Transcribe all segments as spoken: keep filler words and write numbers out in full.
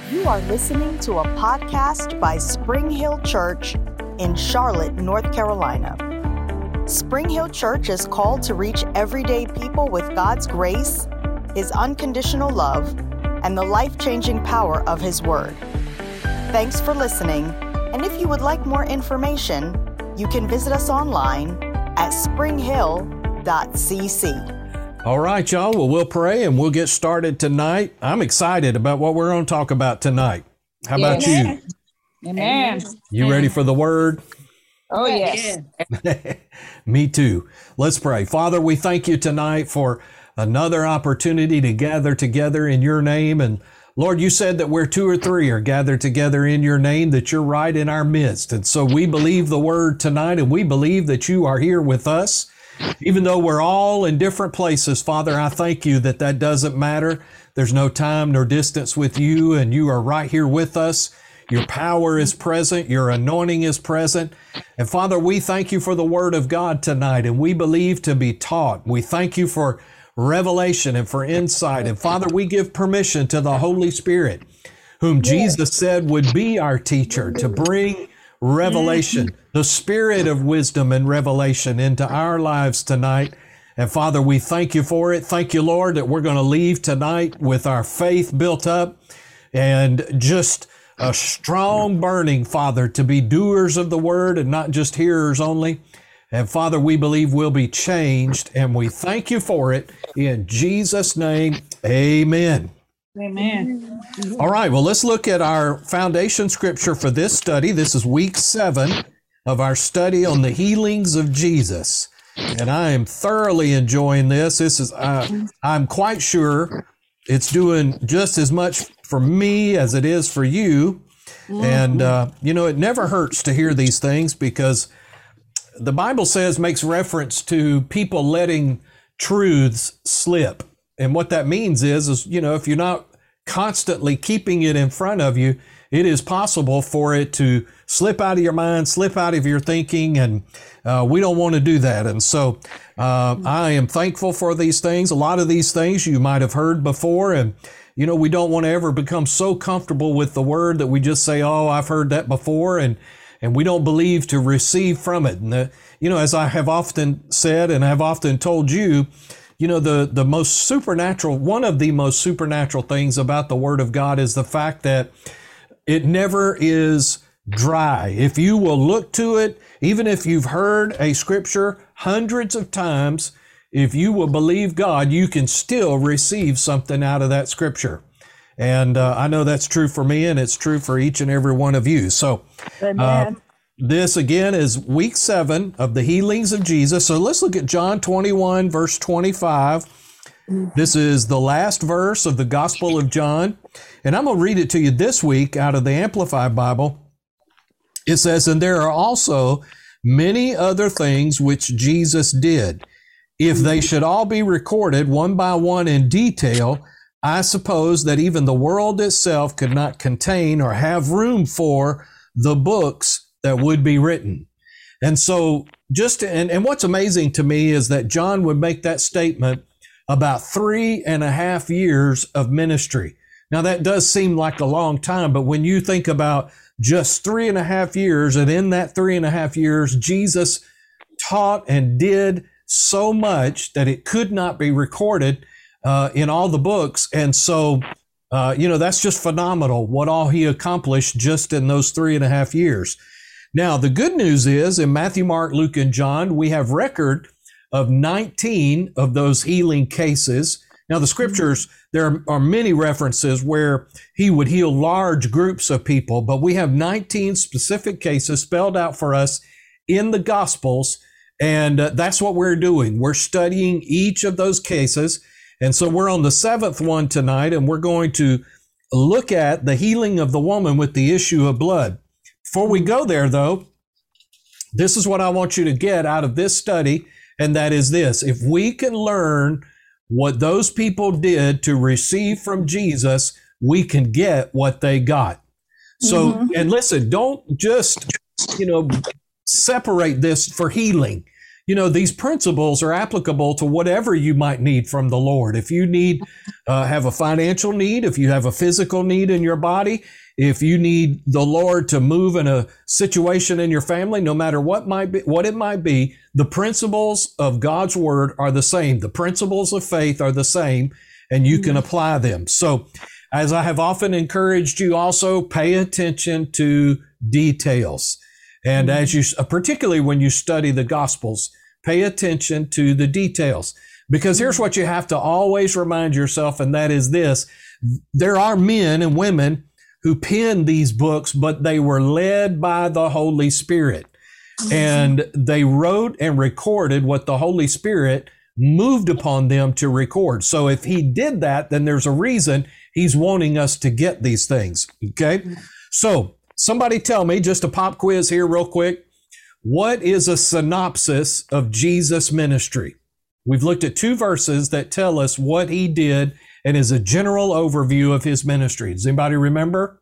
You are listening to a podcast by Spring Hill Church in Charlotte, North Carolina. Spring Hill Church is called to reach everyday people with God's grace, His unconditional love, and the life-changing power of His Word. Thanks for listening, and if you would like more information, you can visit us online at spring hill dot c c. All right, y'all. Well, we'll pray and we'll get started tonight. I'm excited about what we're going to talk about tonight. How about Amen. you? Amen. You ready for the word? Oh, yes. Me too. Let's pray. Father, we thank you tonight for another opportunity to gather together in your name. And Lord, you said that where two or three are gathered together in your name, that you're right in our midst. And so we believe the word tonight, and we believe that you are here with us. Even though we're all in different places, Father, I thank you that that doesn't matter. There's no time nor distance with you, and you are right here with us. Your power is present. Your anointing is present. And Father, we thank you for the word of God tonight, and we believe to be taught. We thank you for revelation and for insight. And Father, we give permission to the Holy Spirit, whom Jesus said would be our teacher, to bring revelation, the spirit of wisdom and revelation into our lives tonight. And Father, we thank you for it. Thank you, Lord, that we're going to leave tonight with our faith built up and just a strong burning, Father, to be doers of the word and not just hearers only. And Father, we believe we'll be changed, and we thank you for it. In Jesus' name, amen. Amen. All right, well, let's look at our foundation scripture for this study. This is week seven of our study on the healings of Jesus. And I am thoroughly enjoying this. This is, uh, I'm quite sure it's doing just as much for me as it is for you. And, uh, you know, it never hurts to hear these things, because the Bible says, makes reference to people letting truths slip. And what that means is, is, you know, if you're not constantly keeping it in front of you, it is possible for it to slip out of your mind, slip out of your thinking, and uh, we don't want to do that. And so uh, I am thankful for these things. A lot of these things you might have heard before, and you know, we don't want to ever become so comfortable with the word that we just say, oh, I've heard that before, and and we don't believe to receive from it. And the, you know, as I have often said and have often told you, you know, the, the most supernatural, one of the most supernatural things about the Word of God is the fact that it never is dry. If you will look to it, even if you've heard a scripture hundreds of times, if you will believe God, you can still receive something out of that scripture. And uh, I know that's true for me, and it's true for each and every one of you. So, uh, this again is week seven of the healings of Jesus. So let's look at John twenty-one, verse twenty-five. This is the last verse of the Gospel of John. And I'm going to read it to you this week out of the Amplified Bible. It says, "And there are also many other things which Jesus did. If they should all be recorded one by one in detail, I suppose that even the world itself could not contain or have room for the books that would be written." And so just, and, and what's amazing to me is that John would make that statement about three and a half years of ministry. Now that does seem like a long time, but when you think about just three and a half years, and in that three and a half years, Jesus taught and did so much that it could not be recorded uh, in all the books. And so, uh, you know, that's just phenomenal what all he accomplished just in those three and a half years. Now, the good news is in Matthew, Mark, Luke, and John, we have record of nineteen of those healing cases. Now, the scriptures, there are many references where he would heal large groups of people, but we have nineteen specific cases spelled out for us in the Gospels, and uh, that's what we're doing. We're studying each of those cases, and so we're on the seventh one tonight, and we're going to look at the healing of the woman with the issue of blood. Before we go there, though, this is what I want you to get out of this study, and that is this. If we can learn what those people did to receive from Jesus, we can get what they got. So, mm-hmm. and listen, don't just, you know, separate this for healing. you know, these principles are applicable to whatever you might need from the Lord. If you need, uh, have a financial need, if you have a physical need in your body, if you need the Lord to move in a situation in your family, no matter what might be, what it might be, the principles of God's word are the same. The principles of faith are the same, and you can apply them. So, as I have often encouraged you, also pay attention to details. And as you, particularly when you study the Gospels, pay attention to the details. Because here's what you have to always remind yourself, and that is this: there are men and women who penned these books, but they were led by the Holy Spirit. And they wrote and recorded what the Holy Spirit moved upon them to record. So if he did that, then there's a reason he's wanting us to get these things. Okay? So somebody tell me, just a pop quiz here real quick, what is a synopsis of Jesus' ministry? We've looked at two verses that tell us what he did and is a general overview of his ministry. Does anybody remember?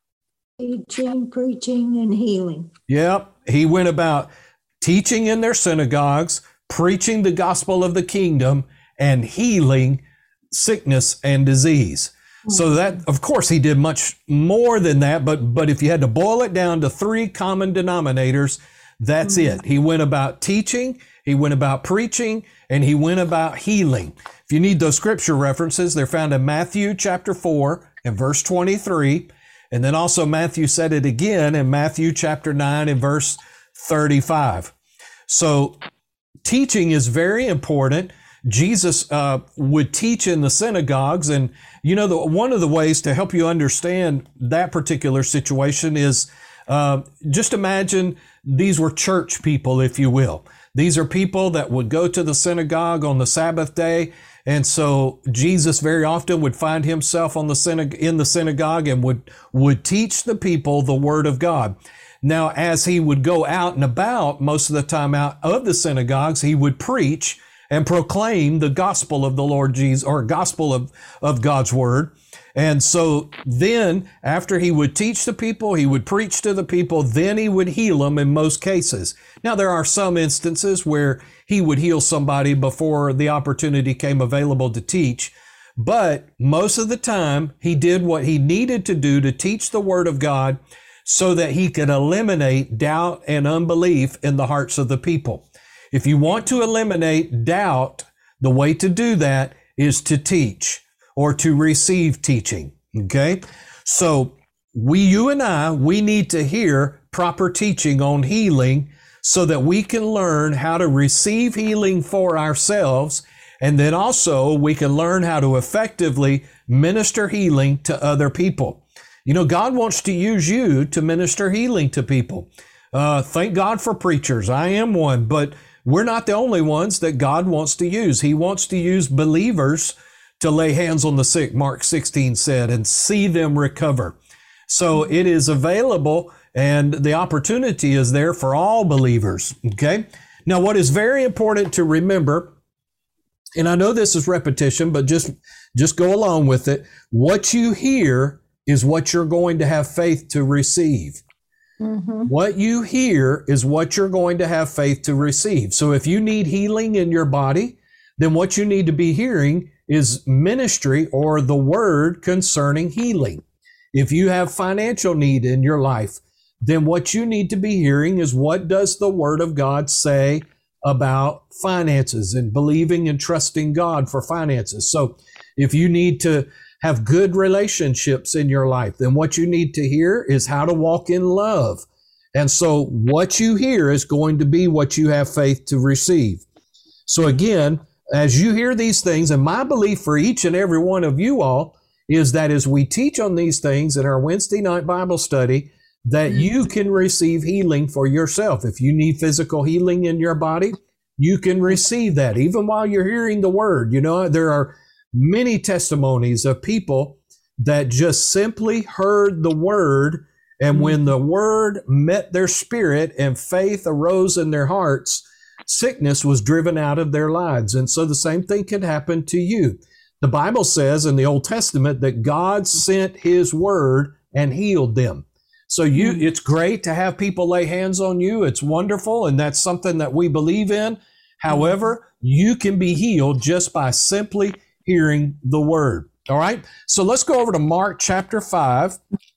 Teaching, preaching, and healing. Yep. He went about teaching in their synagogues, preaching the gospel of the kingdom, and healing sickness and disease. Mm-hmm. So that, of course, he did much more than that, but, but if you had to boil it down to three common denominators, that's mm-hmm. it. He went about teaching, he went about preaching, and he went about healing. If you need those scripture references, they're found in Matthew chapter four and verse twenty-three. And then also Matthew said it again in Matthew chapter nine and verse thirty-five. So teaching is very important. Jesus uh, would teach in the synagogues. And, you know, the, one of the ways to help you understand that particular situation is uh, just imagine these were church people, if you will. These are people that would go to the synagogue on the Sabbath day. And so Jesus very often would find himself on the synag- in the synagogue and would, would teach the people the word of God. Now, as he would go out and about, most of the time out of the synagogues, he would preach and proclaim the gospel of the Lord Jesus, or gospel of, of God's word. And so then after he would teach the people, he would preach to the people, then he would heal them in most cases. Now, there are some instances where he would heal somebody before the opportunity came available to teach. But most of the time, he did what he needed to do to teach the word of God so that he could eliminate doubt and unbelief in the hearts of the people. If you want to eliminate doubt, the way to do that is to teach or to receive teaching. Okay? So we, you and I, we need to hear proper teaching on healing so that we can learn how to receive healing for ourselves. And then also we can learn how to effectively minister healing to other people. You know, God wants to use you to minister healing to people. Uh, thank God for preachers. I am one, but we're not the only ones that God wants to use. He wants to use believers to lay hands on the sick, Mark sixteen said, and see them recover. So it is available and the opportunity is there for all believers. Okay. Now, what is very important to remember, and I know this is repetition, but just, just go along with it. What you hear is what you're going to have faith to receive. Mm-hmm. What you hear is what you're going to have faith to receive. So if you need healing in your body, then what you need to be hearing is ministry or the word concerning healing. If you have financial need in your life, then what you need to be hearing is what does the word of God say about finances and believing and trusting God for finances. So if you need to have good relationships in your life, then what you need to hear is how to walk in love. And so what you hear is going to be what you have faith to receive. So again, as you hear these things, and my belief for each and every one of you all is that as we teach on these things in our Wednesday night Bible study, that you can receive healing for yourself. If you need physical healing in your body, you can receive that even while you're hearing the word. You know, there are many testimonies of people that just simply heard the word, and when the word met their spirit and faith arose in their hearts, sickness was driven out of their lives. And so the same thing can happen to you. The Bible says in the Old Testament that God sent his word and healed them. So you, it's great to have people lay hands on you. It's wonderful, and that's something that we believe in. However, you can be healed just by simply hearing the word. All right. So let's go over to Mark chapter five.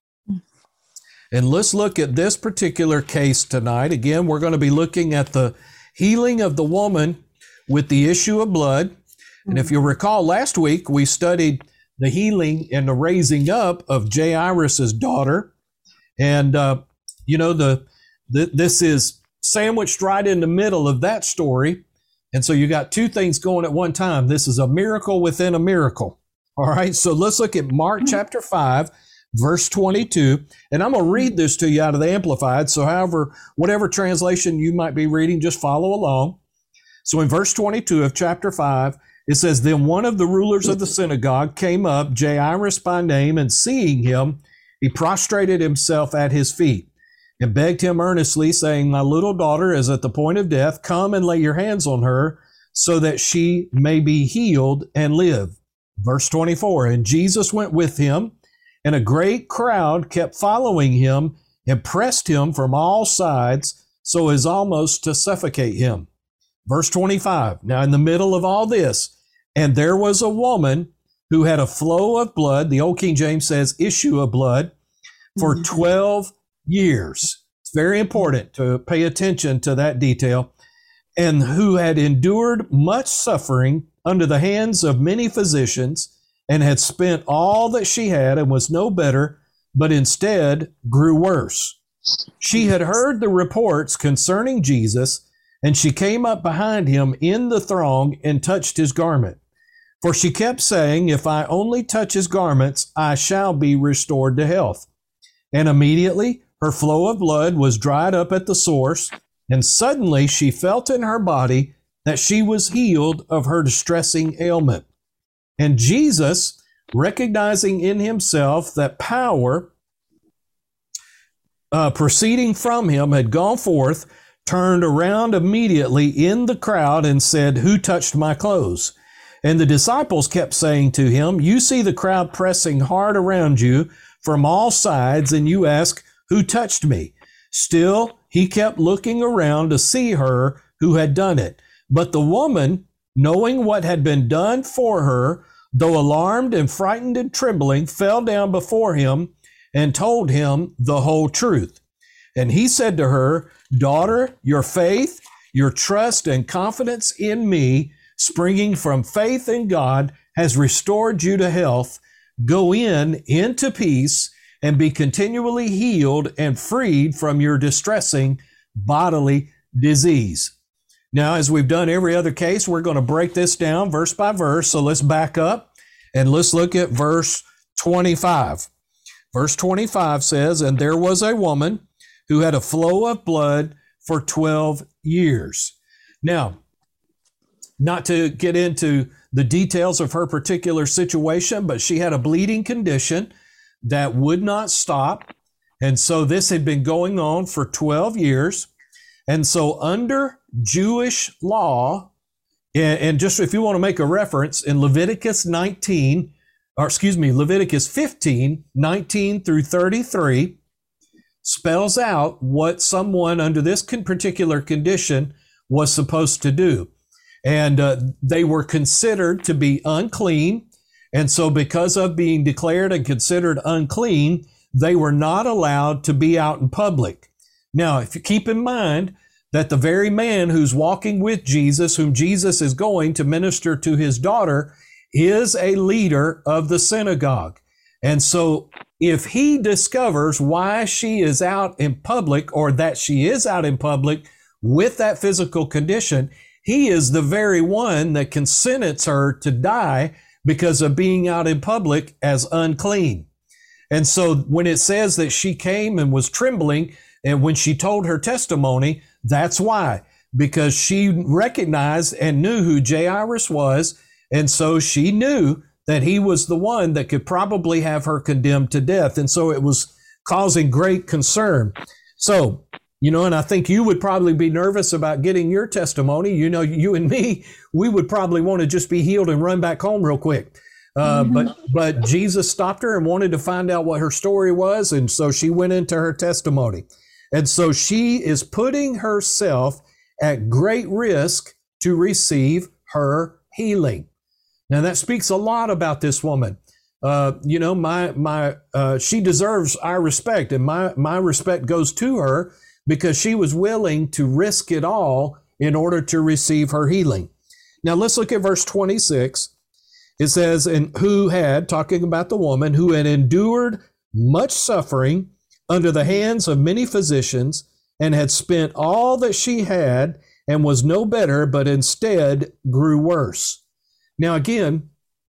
And let's look at this particular case tonight. Again, we're going to be looking at the healing of the woman with the issue of blood. And if you'll recall, last week we studied the healing and the raising up of Jairus' daughter. And, uh, you know, the, the this is sandwiched right in the middle of that story. And so you got two things going at one time. This is a miracle within a miracle. All right, so let's look at Mark chapter five, verse twenty-two. And I'm going to read this to you out of the Amplified. So however, whatever translation you might be reading, just follow along. So in verse twenty-two of chapter five, it says, "Then one of the rulers of the synagogue came up, Jairus by name, and seeing him, he prostrated himself at his feet and begged him earnestly, saying, 'My little daughter is at the point of death. Come and lay your hands on her so that she may be healed and live.' Verse twenty-four, "And Jesus went with him, and a great crowd kept following him and pressed him from all sides so as almost to suffocate him." Verse twenty-five, "Now in the middle of all this, and there was a woman who had a flow of blood," the old King James says issue of blood, "for mm-hmm. twelve years." It's very important to pay attention to that detail. "And who had endured much suffering under the hands of many physicians, and had spent all that she had, and was no better, but instead grew worse. She had heard the reports concerning Jesus, and she came up behind him in the throng and touched his garment. For she kept saying, 'If I only touch his garments, I shall be restored to health.' And immediately her flow of blood was dried up at the source, and suddenly she felt in her body that she was healed of her distressing ailment. And Jesus, recognizing in himself that power uh, proceeding from him had gone forth, turned around immediately in the crowd and said, 'Who touched my clothes?' And the disciples kept saying to him, 'You see the crowd pressing hard around you from all sides, and you ask, Who touched me?' Still, he kept looking around to see her who had done it. But the woman, knowing what had been done for her, though alarmed and frightened and trembling, fell down before him and told him the whole truth. And he said to her, 'Daughter, your faith, your trust and confidence in me, springing from faith in God, has restored you to health. Go in into peace and be continually healed and freed from your distressing bodily disease.'" Now, as we've done every other case, we're going to break this down verse by verse. So let's back up and let's look at verse twenty-five. Verse twenty-five says, "And there was a woman who had a flow of blood for twelve years. Now, not to get into the details of her particular situation, but she had a bleeding condition that would not stop. And so this had been going on for twelve years. And so under Jewish law, and just if you want to make a reference, in Leviticus nineteen, or excuse me, Leviticus fifteen, nineteen through thirty-three, spells out what someone under this particular condition was supposed to do. And uh, they were considered to be unclean. And so because of being declared and considered unclean, they were not allowed to be out in public. Now, if you keep in mind that the very man who's walking with Jesus, whom Jesus is going to minister to his daughter, is a leader of the synagogue. And so if he discovers why she is out in public, or that she is out in public with that physical condition, he is the very one that can sentence her to die because of being out in public as unclean. And so when it says that she came and was trembling, and when she told her testimony, that's why, because she recognized and knew who Jairus was. And so she knew that he was the one that could probably have her condemned to death. And so it was causing great concern. So, you know, and I think you would probably be nervous about getting your testimony. You know, you and me, we would probably want to just be healed and run back home real quick. Uh, mm-hmm. But but Jesus stopped her and wanted to find out what her story was. And so she went into her testimony. And so she is putting herself at great risk to receive her healing. Now that speaks a lot about this woman. Uh, you know, my my uh, she deserves our respect, and my my respect goes to her because she was willing to risk it all in order to receive her healing. Now let's look at verse twenty-six. It says, "And who had," talking about the woman, "who had endured much suffering under the hands of many physicians, and had spent all that she had, and was no better, but instead grew worse." Now again,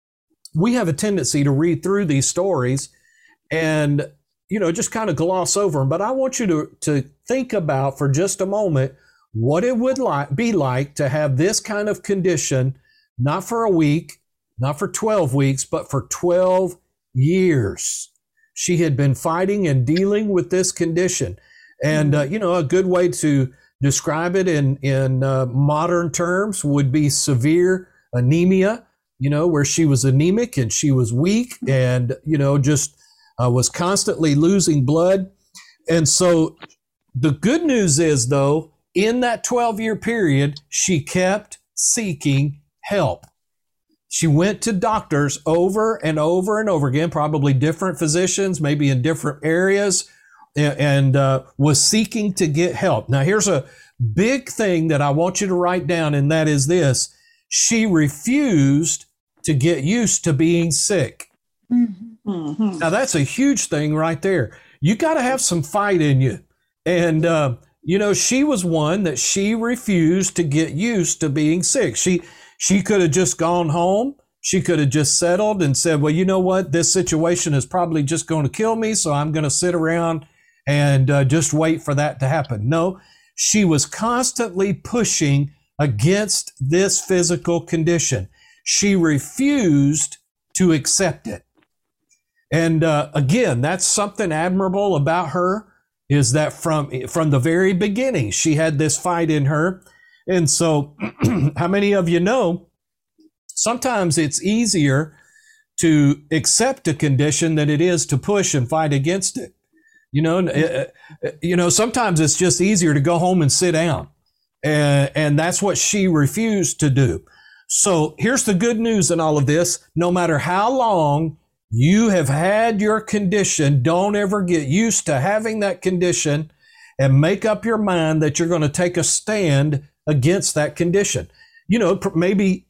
we have a tendency to read through these stories and, you know, just kind of gloss over them. But I want you to, to think about for just a moment what it would like, be like to have this kind of condition, not for a week, not for twelve weeks, but for twelve years. She had been fighting and dealing with this condition. And, uh, you know, a good way to describe it in, in uh, modern terms would be severe anemia, you know, where she was anemic and she was weak and, you know, just uh, was constantly losing blood. And so the good news is, though, in that twelve-year period, she kept seeking help. She went to doctors over and over and over again, probably different physicians, maybe in different areas, and uh, was seeking to get help. Now, here's a big thing that I want you to write down, and that is this. She refused to get used to being sick. Mm-hmm. Now, that's a huge thing right there. You got to have some fight in you. And, uh, you know, she was one that she refused to get used to being sick. She she could have just gone home. She could have just settled and said, well, you know what? This situation is probably just going to kill me, so I'm going to sit around and uh, just wait for that to happen. No, she was constantly pushing against this physical condition. She refused to accept it. And uh, again, that's something admirable about her, is that from, from the very beginning, she had this fight in her. And so how many of you know, sometimes it's easier to accept a condition than it is to push and fight against it. You know, uh, you know, sometimes it's just easier to go home and sit down. And, and that's what she refused to do. So here's the good news in all of this. No matter how long you have had your condition, don't ever get used to having that condition and make up your mind that you're going to take a stand against that condition. You know, maybe,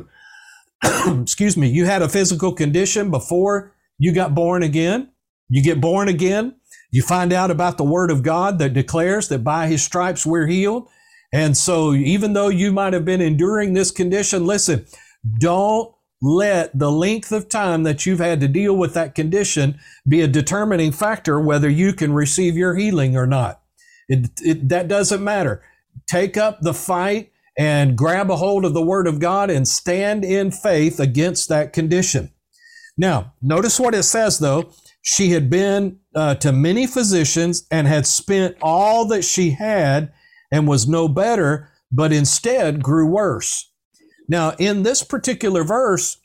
excuse me, you had a physical condition before you got born again. You get born again. You find out about the word of God that declares that by his stripes we're healed. And so even though you might have been enduring this condition, listen, don't let the length of time that you've had to deal with that condition be a determining factor whether you can receive your healing or not. It, it, that doesn't matter. Take up the fight and grab a hold of the word of God and stand in faith against that condition. Now, notice what it says, though. She had been uh, to many physicians and had spent all that she had and was no better, but instead grew worse. Now, in this particular verse,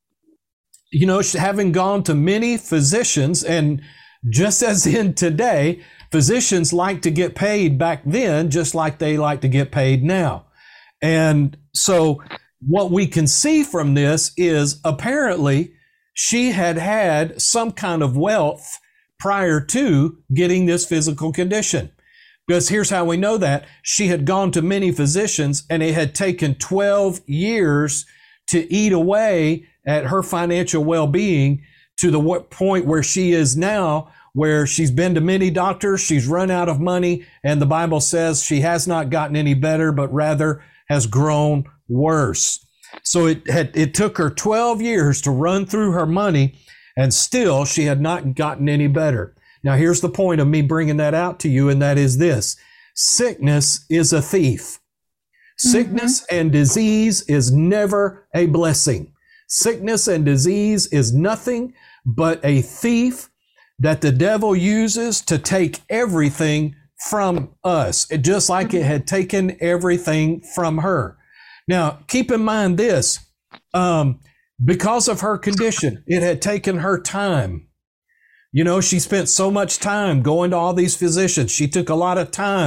you know, having gone to many physicians, and just as in today, physicians like to get paid back then, just like they like to get paid now. And so what we can see from this is apparently she had had some kind of wealth prior to getting this physical condition. Because here's how we know that. She had gone to many physicians, and it had taken twelve years to eat away at her financial well-being to the point where she is now, where she's been to many doctors, she's run out of money, and the Bible says she has not gotten any better, but rather has grown worse. So it had, it took her twelve years to run through her money, and still she had not gotten any better. Now, here's the point of me bringing that out to you, and that is this. Sickness is a thief. Sickness mm-hmm. and disease is never a blessing. Sickness and disease is nothing but a thief that the devil uses to take everything from us, just like it had taken everything from her. Now, keep in mind this, um, because of her condition, it had taken her time. You know, she spent so much time going to all these physicians. She took a lot of time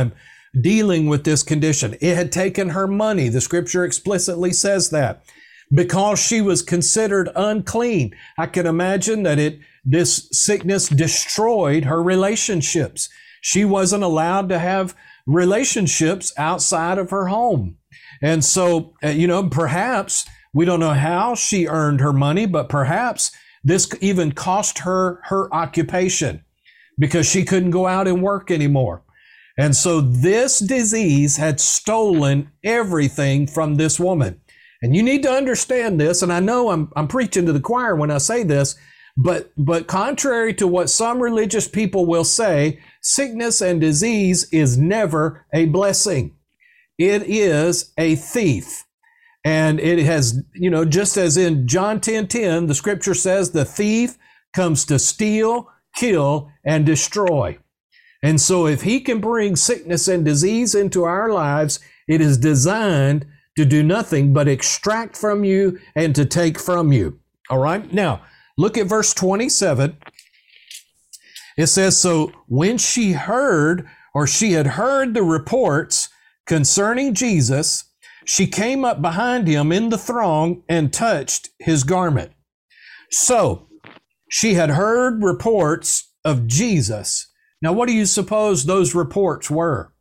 dealing with this condition. It had taken her money. The scripture explicitly says that, because she was considered unclean. I can imagine that it this sickness destroyed her relationships. She wasn't allowed to have relationships outside of her home. And so, uh, you know, perhaps, we don't know how she earned her money, but perhaps this even cost her her occupation because she couldn't go out and work anymore. And so this disease had stolen everything from this woman. And you need to understand this, and I know I'm I'm preaching to the choir when I say this, but but contrary to what some religious people will say, sickness and disease is never a blessing. It is a thief. And it has, you know, just as in John ten ten, the scripture says the thief comes to steal, kill, and destroy. And so if he can bring sickness and disease into our lives, it is designed to do nothing but extract from you and to take from you. All right. Now, look at verse twenty-seven. It says, so when she heard, or she had heard the reports concerning Jesus, she came up behind him in the throng and touched his garment. So she had heard reports of Jesus. Now, what do you suppose those reports were?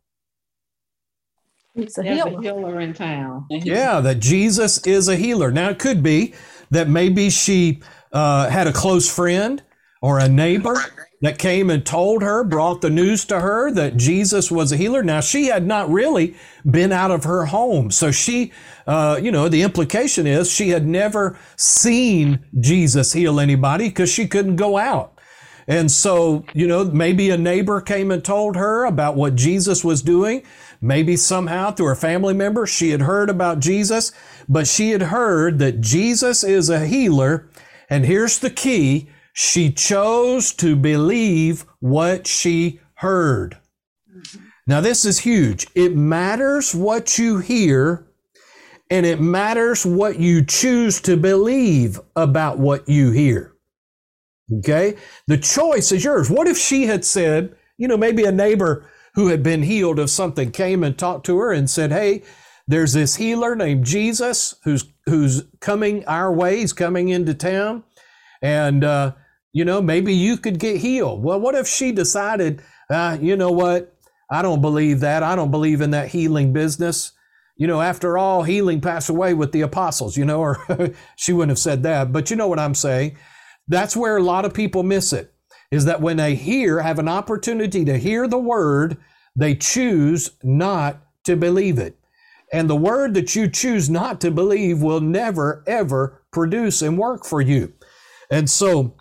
It's a There's healer. a healer in town. Yeah, that Jesus is a healer. Now, it could be that maybe she uh, had a close friend or a neighbor that came and told her, brought the news to her that Jesus was a healer. Now, she had not really been out of her home. So she, uh, you know, the implication is she had never seen Jesus heal anybody because she couldn't go out. And so, you know, maybe a neighbor came and told her about what Jesus was doing. Maybe somehow through a family member, she had heard about Jesus, but she had heard that Jesus is a healer. And here's the key. She chose to believe what she heard. Mm-hmm. Now, this is huge. It matters what you hear, and it matters what you choose to believe about what you hear. Okay? The choice is yours. What if she had said, you know, maybe a neighbor who had been healed of something came and talked to her and said, hey, there's this healer named Jesus who's who's coming our way. He's coming into town. And, uh, you know, maybe you could get healed. Well, what if she decided, uh, you know what? I don't believe that. I don't believe in that healing business. You know, after all, healing passed away with the apostles, you know, or she wouldn't have said that. But you know what I'm saying? That's where a lot of people miss it, is that when they hear, have an opportunity to hear the word, they choose not to believe it. And the word that you choose not to believe will never, ever produce and work for you. And so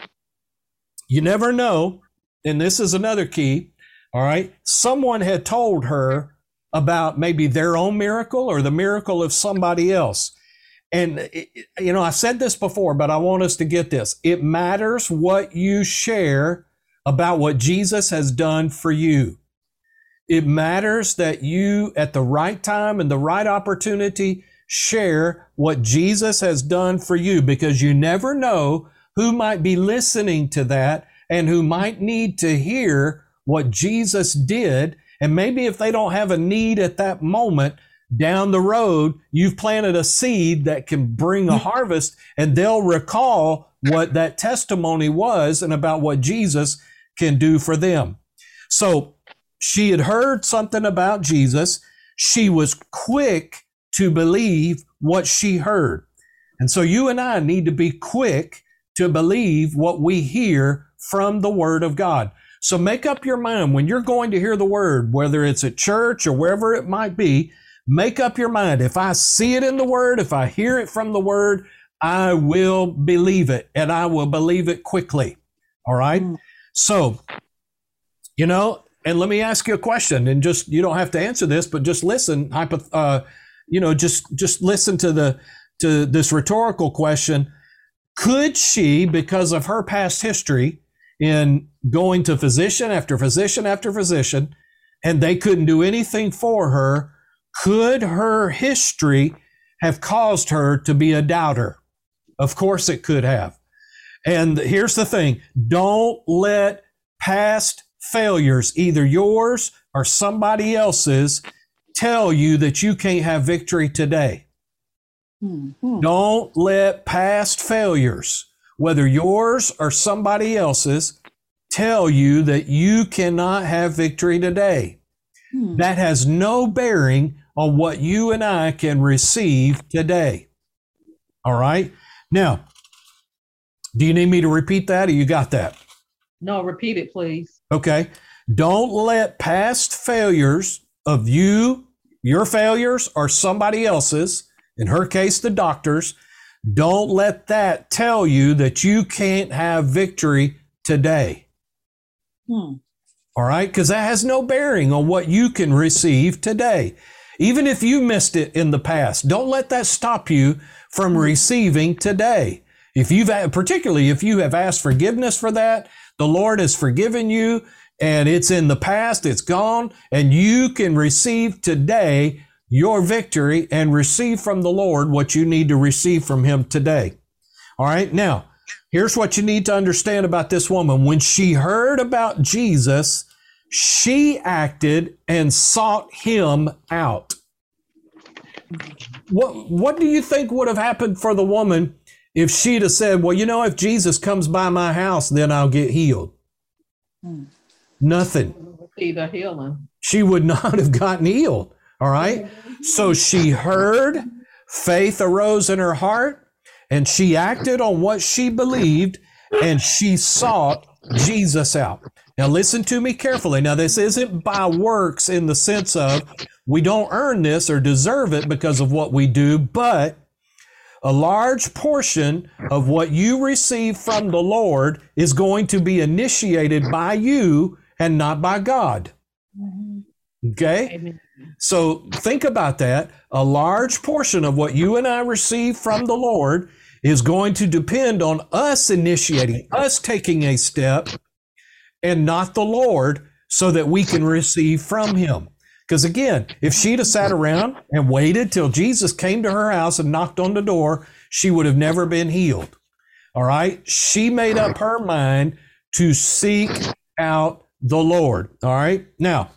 you never know, and this is another key, all right? Someone had told her about maybe their own miracle or the miracle of somebody else. And, you know, I said this before, but I want us to get this. It matters what you share about what Jesus has done for you. It matters that you, at the right time and the right opportunity, share what Jesus has done for you, because you never know who might be listening to that and who might need to hear what Jesus did. And maybe if they don't have a need at that moment, down the road, you've planted a seed that can bring a harvest, and they'll recall what that testimony was and about what Jesus can do for them. So she had heard something about Jesus. She was quick to believe what she heard. And so you and I need to be quick to believe what we hear from the Word of God. So make up your mind when you're going to hear the Word, whether it's at church or wherever it might be, make up your mind. If I see it in the Word, if I hear it from the Word, I will believe it, and I will believe it quickly. All right? Mm. So, you know, and let me ask you a question, and just, you don't have to answer this, but just listen, hypoth- uh, you know, just, just listen to the, to this rhetorical question. Could she, because of her past history in going to physician after physician after physician, and they couldn't do anything for her, could her history have caused her to be a doubter? Of course it could have. And here's the thing. Don't let past failures, either yours or somebody else's, tell you that you can't have victory today. Mm-hmm. Don't let past failures, whether yours or somebody else's, tell you that you cannot have victory today. Hmm. That has no bearing on what you and I can receive today. All right? Now, do you need me to repeat that, or you got that? No, repeat it, please. Okay. Don't let past failures of you, your failures, or somebody else's, in her case, the doctor's, don't let that tell you that you can't have victory today. Hmm. All right? Because that has no bearing on what you can receive today. Even if you missed it in the past, don't let that stop you from receiving today. If you've, particularly if you have asked forgiveness for that, the Lord has forgiven you and it's in the past, it's gone, and you can receive today your victory and receive from the Lord what you need to receive from Him today. All right. Now, here's what you need to understand about this woman. When she heard about Jesus, she acted and sought Him out. What, what do you think would have happened for the woman if she'd have said, well, you know, if Jesus comes by my house, then I'll get healed? Hmm. Nothing. See the healing. She would not have gotten healed. All right. So she heard, faith arose in her heart, and she acted on what she believed, and she sought Jesus out. Now, listen to me carefully. Now, this isn't by works in the sense of we don't earn this or deserve it because of what we do, but a large portion of what you receive from the Lord is going to be initiated by you and not by God. Okay? Amen. So think about that. A large portion of what you and I receive from the Lord is going to depend on us initiating, us taking a step, and not the Lord, so that we can receive from Him. Because again, if she'd have sat around and waited till Jesus came to her house and knocked on the door, she would have never been healed. All right? She made up her mind to seek out the Lord. All right? Now,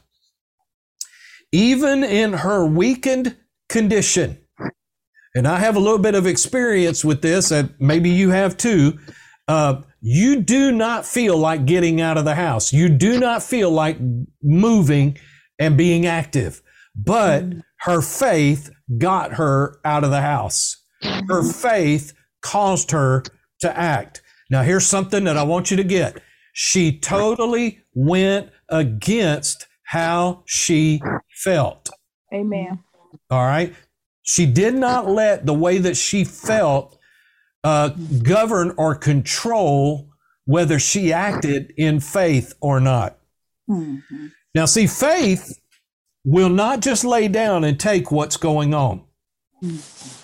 even in her weakened condition, and I have a little bit of experience with this, and maybe you have too, uh, you do not feel like getting out of the house. You do not feel like moving and being active. But her faith got her out of the house. Her faith caused her to act. Now, here's something that I want you to get. She totally went against how she felt. Amen. All right. She did not let the way that she felt uh, govern or control whether she acted in faith or not. Mm-hmm. Now, see, faith will not just lay down and take what's going on. Mm-hmm.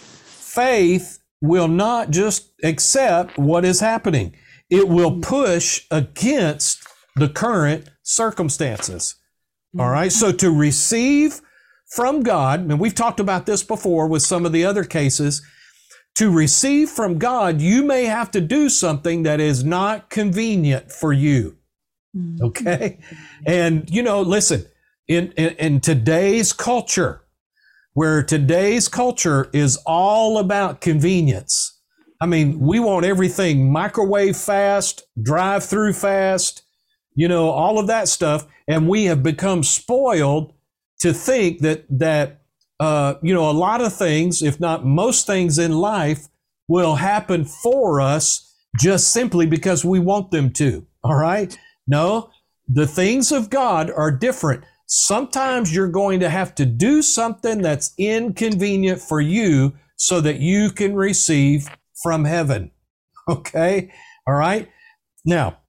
Faith will not just accept what is happening. It will push against the current circumstances. All right. So to receive from God, and we've talked about this before with some of the other cases, to receive from God, you may have to do something that is not convenient for you. Okay. And, you know, listen, in, in, in today's culture, where today's culture is all about convenience. I mean, we want everything microwave fast, drive through fast, you know, all of that stuff. And we have become spoiled to think that, that, uh, you know, a lot of things, if not most things in life, will happen for us just simply because we want them to. All right. No, the things of God are different. Sometimes you're going to have to do something that's inconvenient for you so that you can receive from heaven. Okay. All right. Now,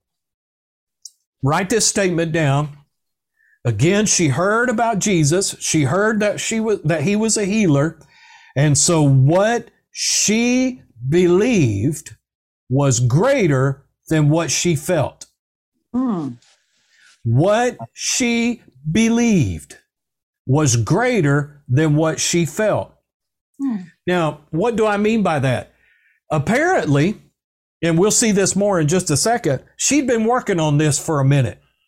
write this statement down. Again, she heard about Jesus. She heard that she was, that he was a healer. And so what she believed was greater than what she felt. Hmm. What she believed was greater than what she felt. Hmm. Now, what do I mean by that? Apparently, and we'll see this more in just a second, she'd been working on this for a minute.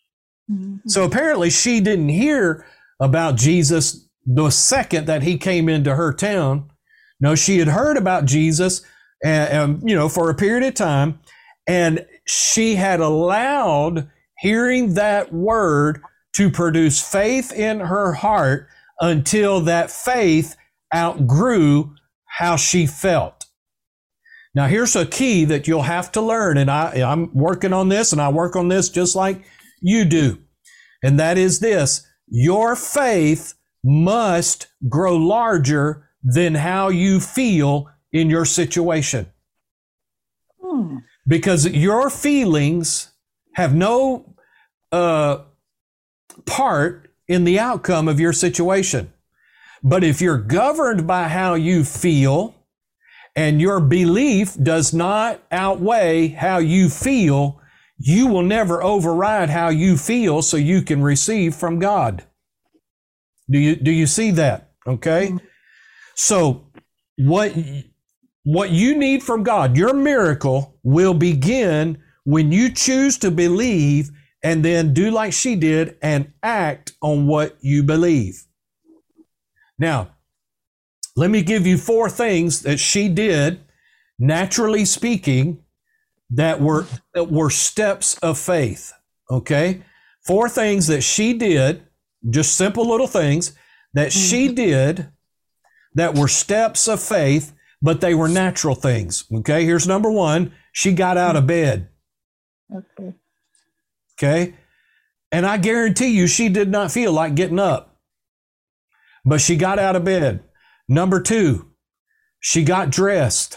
Mhm. So apparently she didn't hear about Jesus the second that he came into her town. No, she had heard about Jesus, and, and, you know, for a period of time, and she had allowed hearing that word to produce faith in her heart until that faith outgrew how she felt. Now, here's a key that you'll have to learn, and I, I'm working on this, and I work on this just like you do. And that is this: your faith must grow larger than how you feel in your situation. Hmm. Because your feelings have no uh, part in the outcome of your situation. But if you're governed by how you feel, and your belief does not outweigh how you feel, you will never override how you feel so you can receive from God. Do you, do you see that? Okay. So what, what you need from God, your miracle will begin when you choose to believe and then do like she did and act on what you believe. Now, let me give you four things that she did, naturally speaking, that were, that were steps of faith. Okay? Four things that she did, just simple little things that she did that were steps of faith, but they were natural things. Okay? Here's number one. She got out of bed. Okay. Okay? And I guarantee you she did not feel like getting up, but she got out of bed. Number two, she got dressed.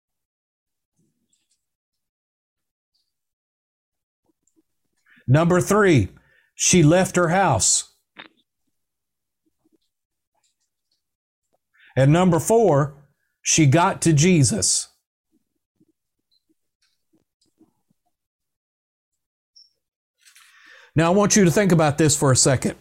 Number three, she left her house. And number four, she got to Jesus. Now, I want you to think about this for a second.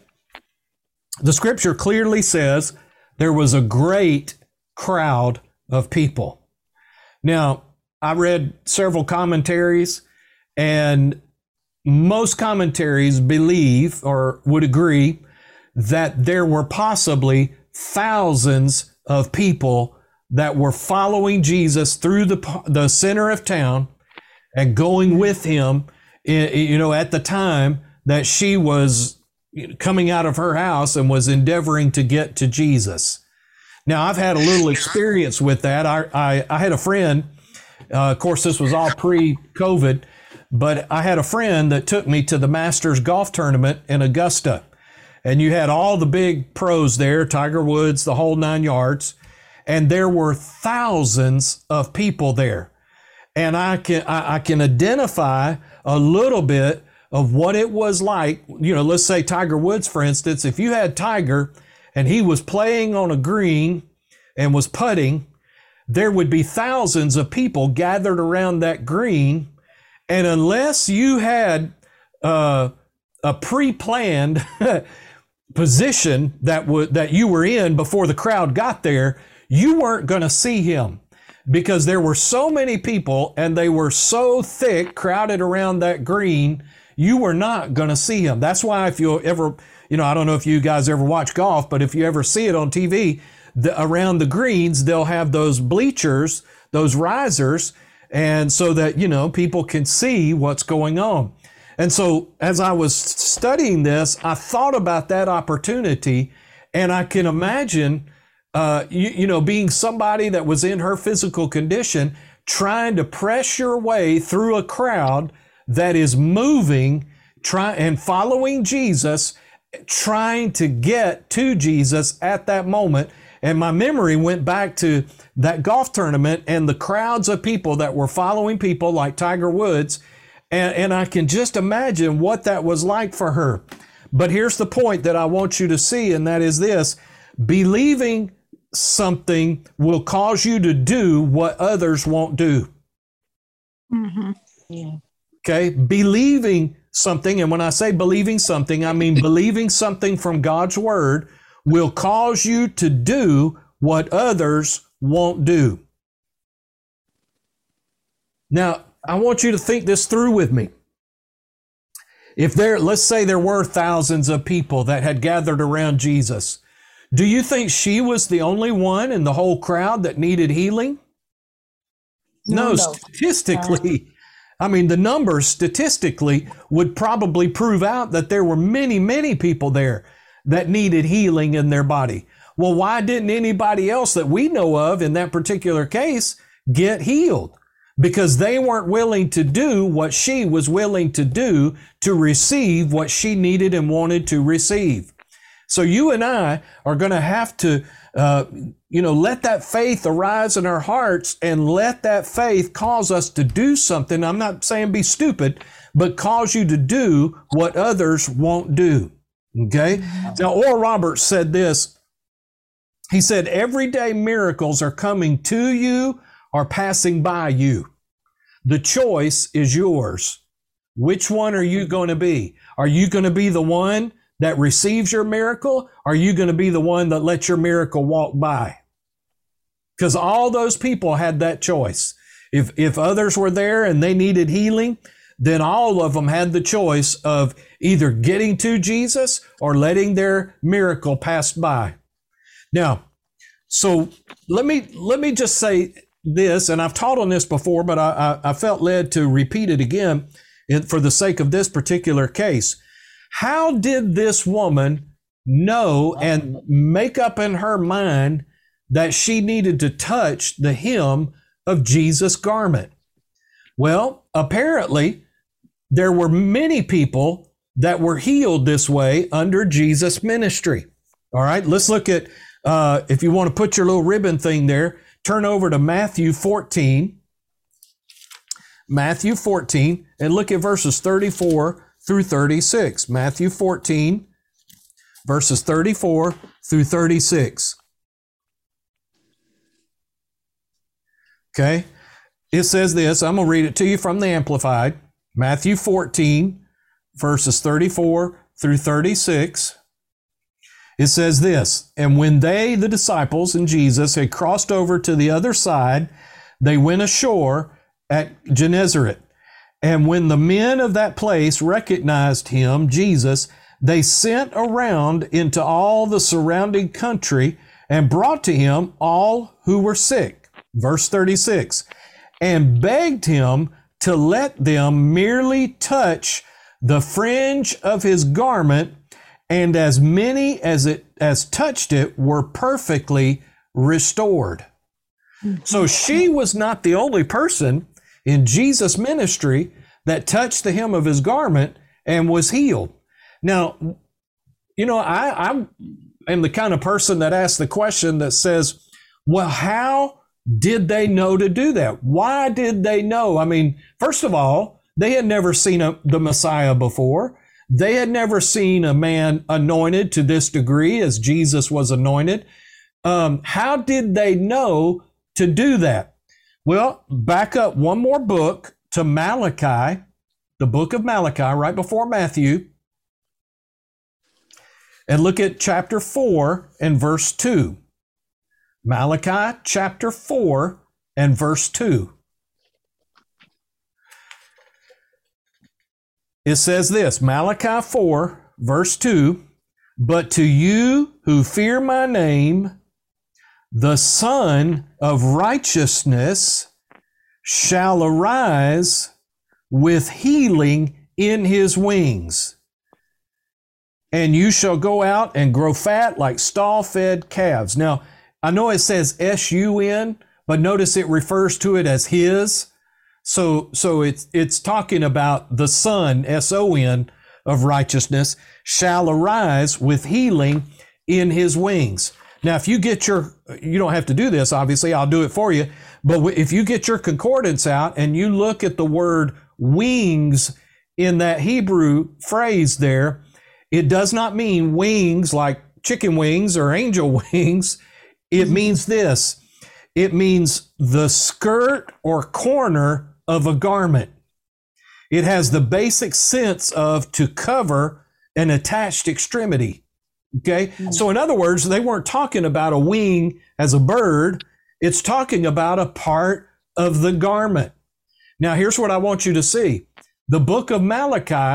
The scripture clearly says there was a great crowd of people. Now, I read several commentaries, and most commentaries believe or would agree that there were possibly thousands of people that were following Jesus through the, the center of town and going with him, you know, at the time that she was coming out of her house and was endeavoring to get to Jesus. Now, I've had a little experience with that. I, I, I had a friend, uh, of course, this was all pre-COVID, but I had a friend that took me to the Masters golf tournament in Augusta. And you had all the big pros there, Tiger Woods, the whole nine yards. And there were thousands of people there. And I can, I, I can identify a little bit of what it was like. You know, let's say Tiger Woods, for instance, if you had Tiger and he was playing on a green and was putting, there would be thousands of people gathered around that green. And unless you had uh, a pre-planned position that would that you were in before the crowd got there, you weren't going to see him, because there were so many people and they were so thick, crowded around that green, you were not going to see him. That's why if you ever, you know, I don't know if you guys ever watch golf, but if you ever see it on T V, the, around the greens, they'll have those bleachers, those risers, and so that, you know, people can see what's going on. And so as I was studying this, I thought about that opportunity, and I can imagine, uh, you, you know, being somebody that was in her physical condition, trying to press your way through a crowd that is moving, try and following Jesus, trying to get to Jesus at that moment. And my memory went back to that golf tournament and the crowds of people that were following people like Tiger Woods. And, and I can just imagine what that was like for her. But here's the point that I want you to see, and that is this: believing something will cause you to do what others won't do. Mm-hmm. Yeah. Okay, believing something, and when I say believing something, I mean believing something from God's word will cause you to do what others won't do. Now, I want you to think this through with me. If there, let's say there were thousands of people that had gathered around Jesus, do you think she was the only one in the whole crowd that needed healing? No, No, no. statistically, I mean, the numbers statistically would probably prove out that there were many, many people there that needed healing in their body. Well, why didn't anybody else that we know of in that particular case get healed? Because they weren't willing to do what she was willing to do to receive what she needed and wanted to receive. So you and I are going to have to, uh, you know, let that faith arise in our hearts and let that faith cause us to do something. I'm not saying be stupid, but cause you to do what others won't do. Okay. Now, Oral Roberts said this. He said, everyday miracles are coming to you or passing by you. The choice is yours. Which one are you going to be? Are you going to be the one that receives your miracle? Or are you going to be the one that lets your miracle walk by? Because all those people had that choice. If, if others were there and they needed healing, then all of them had the choice of either getting to Jesus or letting their miracle pass by. Now, so let me let me just say this, and I've taught on this before, but I, I, I felt led to repeat it again in, for the sake of this particular case. How did this woman know and make up in her mind that she needed to touch the hem of Jesus' garment? Well, apparently, there were many people that were healed this way under Jesus' ministry. All right, let's look at, uh, if you want to put your little ribbon thing there, turn over to Matthew fourteen. Matthew fourteen, and look at verses thirty-four through thirty-six. Matthew fourteen, verses thirty-four through thirty-six. Okay, it says this. I'm going to read it to you from the Amplified. Matthew fourteen, verses thirty-four through thirty-six. It says this, and when they, the disciples and Jesus, had crossed over to the other side, they went ashore at Gennesaret. And when the men of that place recognized him, Jesus, they sent around into all the surrounding country and brought to him all who were sick. Verse thirty-six, and begged him to let them merely touch the fringe of his garment, and as many as it as touched it were perfectly restored. Mm-hmm. So she was not the only person in Jesus' ministry that touched the hem of his garment and was healed. Now, you know, I, I am the kind of person that asks the question that says, well, how did they know to do that? Why did they know? I mean, first of all, they had never seen a, the Messiah before. They had never seen a man anointed to this degree as Jesus was anointed. Um, how did they know to do that? Well, back up one more book to Malachi, the book of Malachi, right before Matthew, and look at chapter four and verse two. Malachi chapter four and verse two. It says this, Malachi four, verse two, but to you who fear my name, the Son of Righteousness shall arise with healing in his wings. And you shall go out and grow fat like stall-fed calves. Now, I know it says S U N, but notice it refers to it as his. So, so it's, it's talking about the Son, S O N, of righteousness, shall arise with healing in his wings. Now, if you get your, you don't have to do this, obviously, I'll do it for you. But if you get your concordance out and you look at the word wings in that Hebrew phrase there, it does not mean wings like chicken wings or angel wings. It means this. It means the skirt or corner of a garment. It has the basic sense of to cover an attached extremity. Okay. Mm-hmm. So in other words, they weren't talking about a wing as a bird. It's talking about a part of the garment. Now, here's what I want you to see. The book of Malachi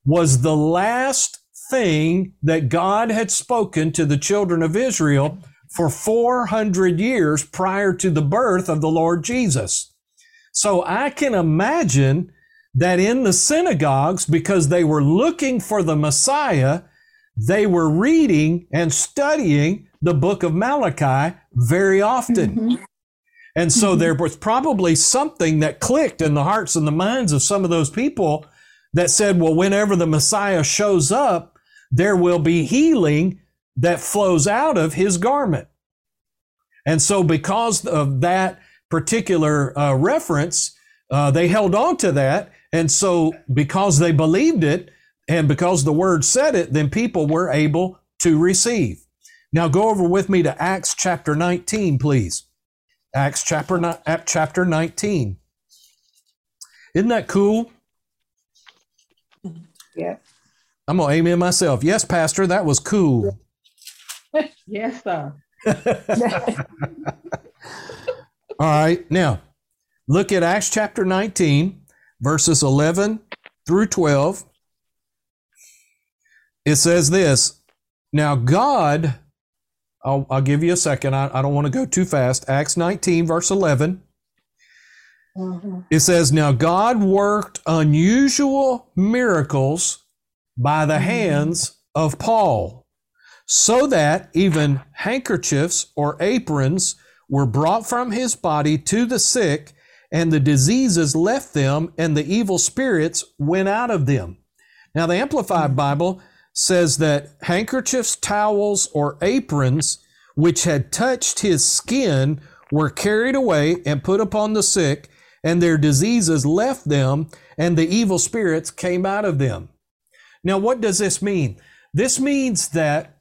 was the last thing that God had spoken to the children of Israel for four hundred years prior to the birth of the Lord Jesus. So I can imagine that in the synagogues, because they were looking for the Messiah, they were reading and studying the book of Malachi very often. Mm-hmm. And so mm-hmm. there was probably something that clicked in the hearts and the minds of some of those people that said, well, whenever the Messiah shows up, there will be healing that flows out of his garment. And so because of that particular uh, reference, uh, they held on to that. And so because they believed it and because the word said it, then people were able to receive. Now go over with me to Acts chapter nineteen, please. Acts chapter, chapter nineteen. Isn't that cool? Yeah. I'm going to amen myself. Yes, Pastor, that was cool. Yes, sir. All right. Now, look at Acts chapter nineteen, verses eleven through twelve. It says this. Now, God, I'll, I'll give you a second. I, I don't want to go too fast. Acts nineteen, verse eleven. Mm-hmm. It says, now God worked unusual miracles by the hands of Paul, so that even handkerchiefs or aprons were brought from his body to the sick, and the diseases left them, and the evil spirits went out of them. Now, the Amplified Bible says that handkerchiefs, towels, or aprons which had touched his skin were carried away and put upon the sick, and their diseases left them, and the evil spirits came out of them. Now, what does this mean? This means that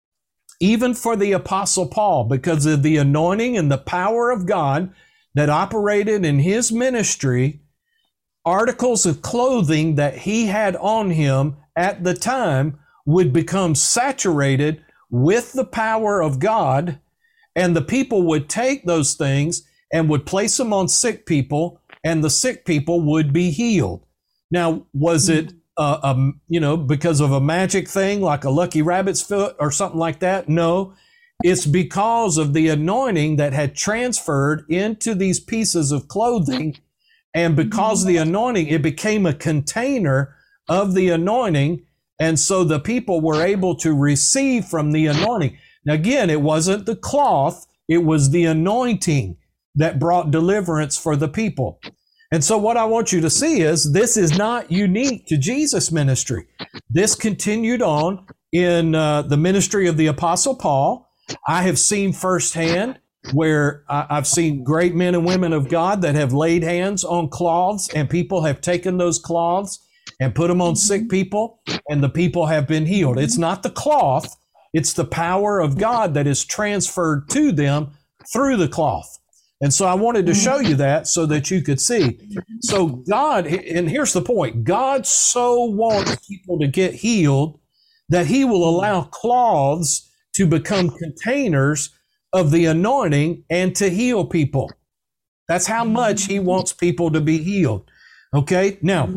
even for the Apostle Paul, because of the anointing and the power of God that operated in his ministry, articles of clothing that he had on him at the time would become saturated with the power of God, and the people would take those things and would place them on sick people, and the sick people would be healed. Now, was it, uh, um, you know, because of a magic thing like a lucky rabbit's foot or something like that? No, it's because of the anointing that had transferred into these pieces of clothing, and because of the anointing, it became a container of the anointing, and so the people were able to receive from the anointing. Now, again, it wasn't the cloth, it was the anointing that brought deliverance for the people. And so what I want you to see is this is not unique to Jesus' ministry. This continued on in uh, the ministry of the Apostle Paul. I have seen firsthand where I, I've seen great men and women of God that have laid hands on cloths, and people have taken those cloths and put them on sick people, and the people have been healed. It's not the cloth, it's the power of God that is transferred to them through the cloth. And so I wanted to show you that so that you could see. So God, and here's the point, God so wants people to get healed that he will allow cloths to become containers of the anointing and to heal people. That's how much he wants people to be healed. Okay, now,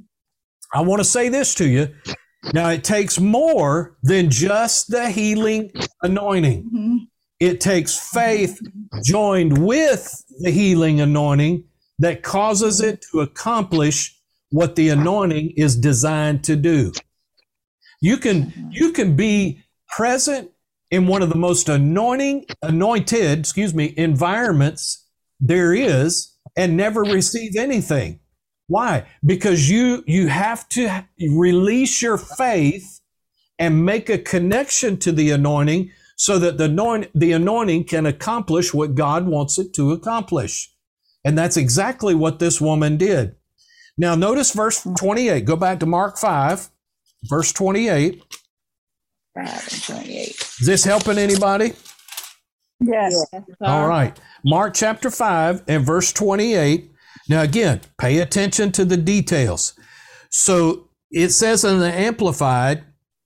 I want to say this to you. Now, it takes more than just the healing anointing. Mm-hmm. It takes faith joined with the healing anointing that causes it to accomplish what the anointing is designed to do. You can, you can be present in one of the most anointing, anointed, excuse me, environments there is and never receive anything. Why? Because you, you have to release your faith and make a connection to the anointing so that the anoint, the anointing can accomplish what God wants it to accomplish. And that's exactly what this woman did. Now notice verse twenty-eight. Go back to Mark five, verse twenty-eight. five and twenty-eight. Is this helping anybody? Yes. All right. Mark chapter five and verse twenty-eight. Now again, pay attention to the details. So it says in the Amplified,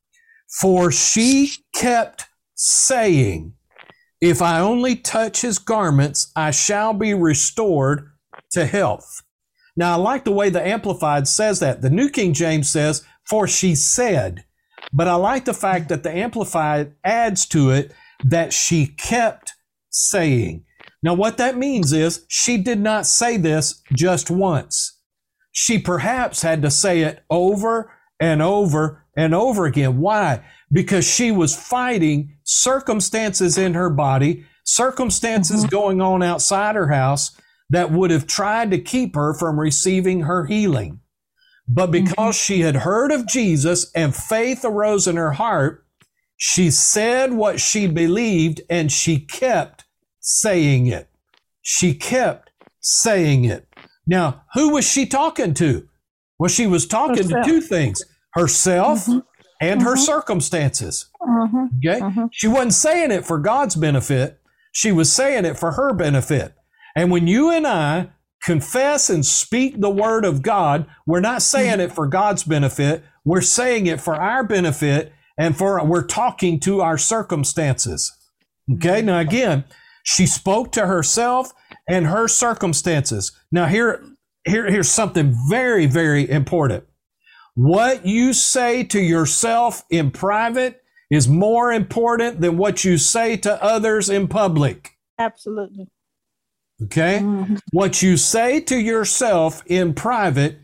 for she kept saying, if I only touch his garments, I shall be restored to health. Now, I like the way the Amplified says that. The New King James says, for she said. But I like the fact that the Amplified adds to it that she kept saying. Now, what that means is she did not say this just once. She perhaps had to say it over and over and over again. Why? Because she was fighting circumstances in her body, circumstances mm-hmm. going on outside her house that would have tried to keep her from receiving her healing. But because mm-hmm. she had heard of Jesus and faith arose in her heart, she said what she believed and she kept saying it. She kept saying it. Now, who was she talking to? Well, she was talking herself. to two things, herself mm-hmm. and mm-hmm. her circumstances. Mm-hmm. Okay? Mm-hmm. She wasn't saying it for God's benefit. She was saying it for her benefit. And when you and I confess and speak the word of God, we're not saying it for God's benefit. We're saying it for our benefit and for we're talking to our circumstances. Okay? Now again, she spoke to herself and her circumstances. Now here, here, here's something very, very important. What you say to yourself in private is more important than what you say to others in public. Absolutely. Okay? Mm-hmm. What you say to yourself in private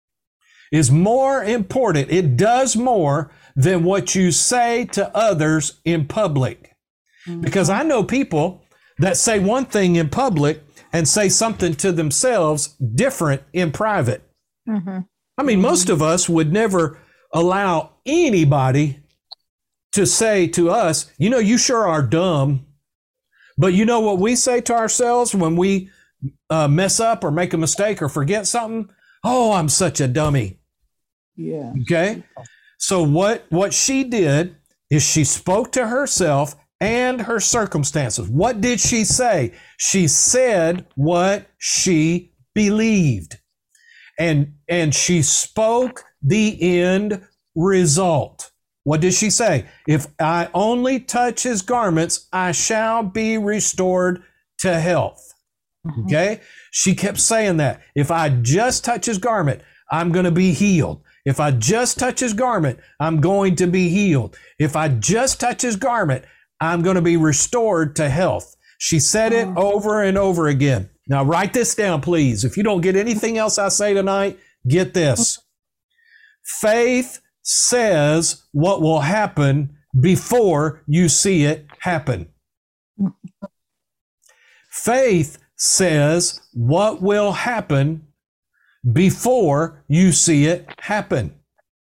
is more important. It does more than what you say to others in public. Mm-hmm. Because I know people that say one thing in public and say something to themselves different in private. Mm-hmm. I mean, most of us would never allow anybody to say to us, you know, you sure are dumb. But you know what we say to ourselves when we uh, mess up or make a mistake or forget something? Oh, I'm such a dummy. Yeah. Okay. So what, what she did is she spoke to herself and her circumstances. What did she say? She said what she believed. And, and she spoke the end result. What did she say? If I only touch his garments, I shall be restored to health. Mm-hmm. Okay? She kept saying that. If I just touch his garment, I'm going to be healed. If I just touch his garment, I'm going to be healed. If I just touch his garment, I'm going to be restored to health. She said it mm-hmm. over and over again. Now write this down, please. If you don't get anything else I say tonight, get this. Faith says what will happen before you see it happen. Faith says what will happen before you see it happen.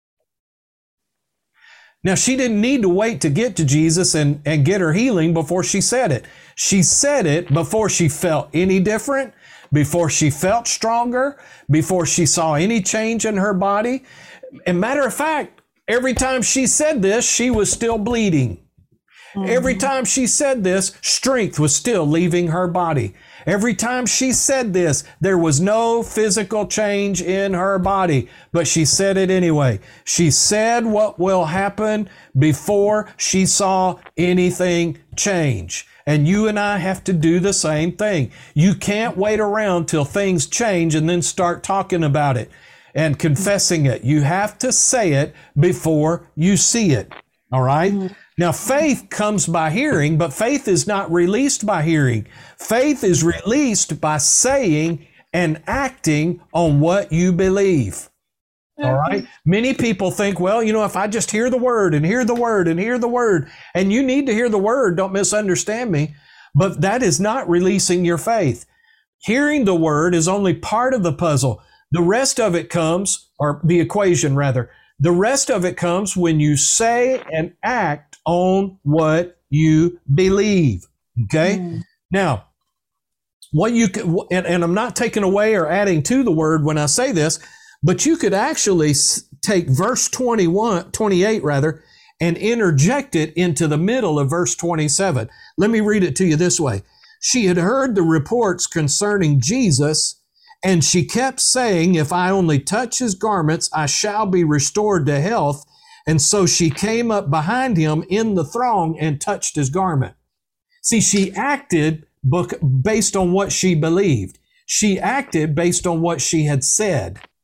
Now, she didn't need to wait to get to Jesus and, and get her healing before she said it. She said it before she felt any different, before she felt stronger, before she saw any change in her body. And matter of fact, every time she said this, she was still bleeding. Mm-hmm. Every time she said this, strength was still leaving her body. Every time she said this, there was no physical change in her body, but she said it anyway. She said what will happen before she saw anything change. And you and I have to do the same thing. You can't wait around till things change and then start talking about it and confessing it. You have to say it before you see it. All right? Mm-hmm. Now, faith comes by hearing, but faith is not released by hearing. Faith is released by saying and acting on what you believe. All right? Many people think, well, you know, if I just hear the word and hear the word and hear the word, and you need to hear the word, don't misunderstand me, but that is not releasing your faith. Hearing the word is only part of the puzzle. The rest of it comes, or the equation rather, the rest of it comes when you say and act on what you believe. Okay? Mm. Now, what you could, and, and I'm not taking away or adding to the word when I say this, but you could actually take verse twenty-one, twenty-eight rather, and interject it into the middle of verse twenty-seven. Let me read it to you this way. She had heard the reports concerning Jesus, and she kept saying, if I only touch his garments, I shall be restored to health. And so she came up behind him in the throng and touched his garment. See, she acted based on what she believed. She acted based on what she had said.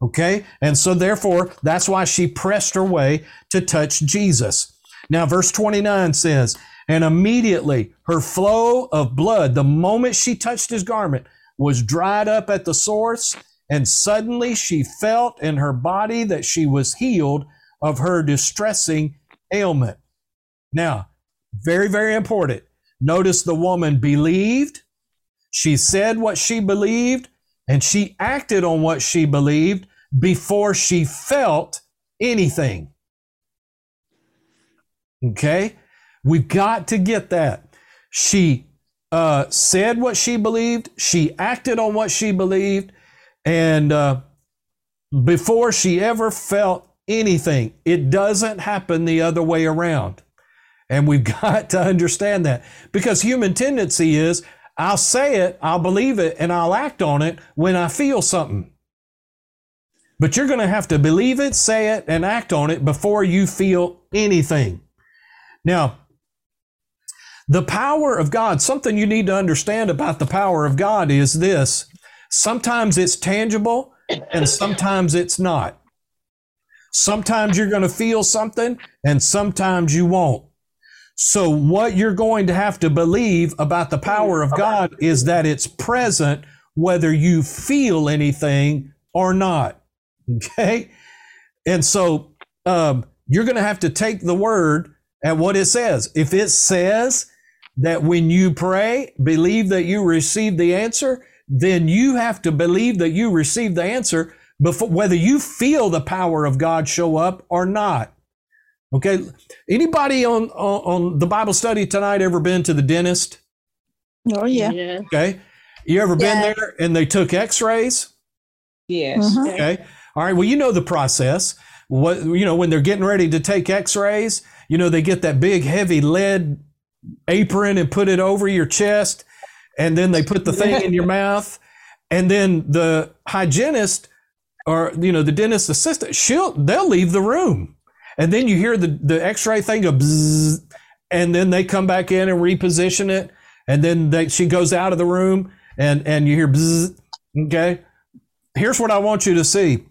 Okay. And so therefore, that's why she pressed her way to touch Jesus. Now, verse twenty-nine says, and immediately her flow of blood, the moment she touched his garment, was dried up at the source. And suddenly she felt in her body that she was healed of her distressing ailment. Now, very, very important. Notice the woman believed. She said what she believed, and she acted on what she believed before she felt anything. Okay? We've got to get that. She uh, said what she believed. She acted on what she believed. And uh, before she ever felt anything, it doesn't happen the other way around. And we've got to understand that, because human tendency is, I'll say it, I'll believe it, and I'll act on it when I feel something. But you're going to have to believe it, say it, and act on it before you feel anything. Now, the power of God, something you need to understand about the power of God is this. Sometimes it's tangible and sometimes it's not. Sometimes you're going to feel something and sometimes you won't. So what you're going to have to believe about the power of God is that it's present whether you feel anything or not. Okay? And so um, you're going to have to take the word at what it says. If it says that when you pray, believe that you receive the answer, then you have to believe that you receive the answer before, whether you feel the power of God show up or not. Okay. Anybody on, on, on the Bible study tonight ever been to the dentist? Oh, yeah. Yeah. Okay. You ever been Yeah. there and they took x-rays? Yes. Mhm. Okay. All right. Well, you know the process. What, you know, when they're getting ready to take x-rays, you know, they get that big heavy lead apron and put it over your chest. And then they put the thing in your mouth. And then the hygienist or, you know, the dentist assistant, she'll, they'll leave the room. And then you hear the, the x-ray thing go bzzz, and then they come back in and reposition it. And then they, she goes out of the room and, and you hear bzzz. Okay. Here's what I want you to see.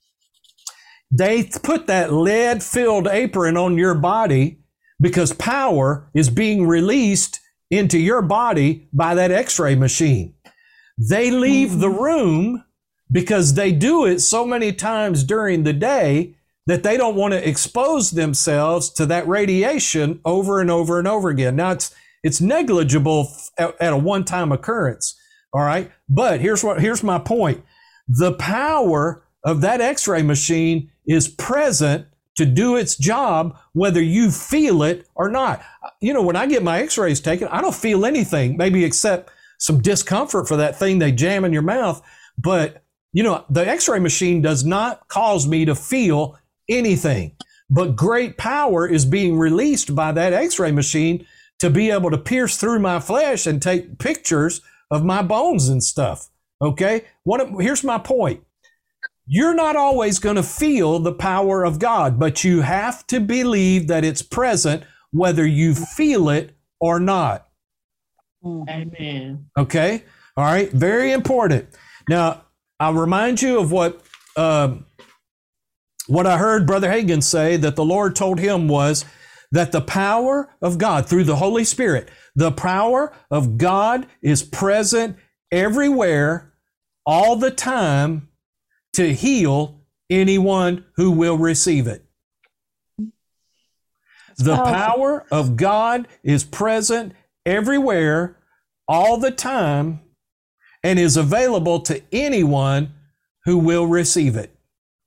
They put that lead-filled apron on your body because power is being released into your body by that x-ray machine. They leave mm-hmm. the room because they do it so many times during the day that they don't want to expose themselves to that radiation over and over and over again. Now, it's it's negligible at, at a one-time occurrence, all right? But here's what here's my point. The power of that x-ray machine is present to do its job, whether you feel it or not. You know, when I get my x-rays taken, I don't feel anything, maybe except some discomfort for that thing they jam in your mouth. But, you know, the x-ray machine does not cause me to feel anything. But great power is being released by that x-ray machine to be able to pierce through my flesh and take pictures of my bones and stuff. Okay? What, here's my point. You're not always going to feel the power of God, but you have to believe that it's present whether you feel it or not. Amen. Okay? All right? Very important. Now, I'll remind you of what um, what I heard Brother Hagin say that the Lord told him was that the power of God through the Holy Spirit, the power of God is present everywhere, all the time, to heal anyone who will receive it. The power of God is present everywhere, all the time, and is available to anyone who will receive it.